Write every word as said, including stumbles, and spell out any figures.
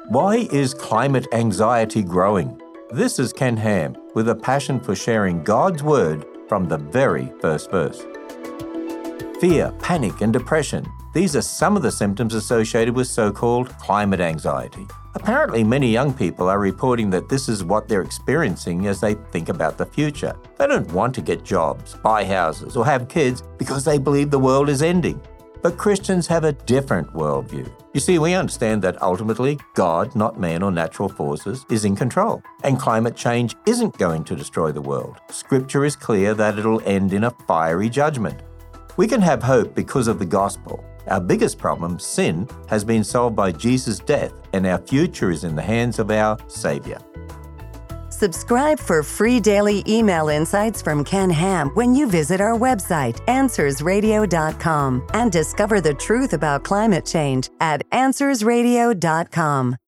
Why is climate anxiety growing? This is Ken Ham with a passion for sharing God's Word from the very first verse. Fear, panic and depression. These are some of the symptoms associated with so-called climate anxiety. Apparently, many young people are reporting that this is what they're experiencing as they think about the future. They don't want to get jobs, buy houses or have kids because they believe the world is ending. But Christians have a different worldview. You see, we understand that ultimately God, not man or natural forces, is in control. And climate change isn't going to destroy the world. Scripture is clear that it'll end in a fiery judgment. We can have hope because of the gospel. Our biggest problem, sin, has been solved by Jesus' death, and our future is in the hands of our Savior. Subscribe for free daily email insights from Ken Ham when you visit our website, answers radio dot com, and discover the truth about climate change at answers radio dot com.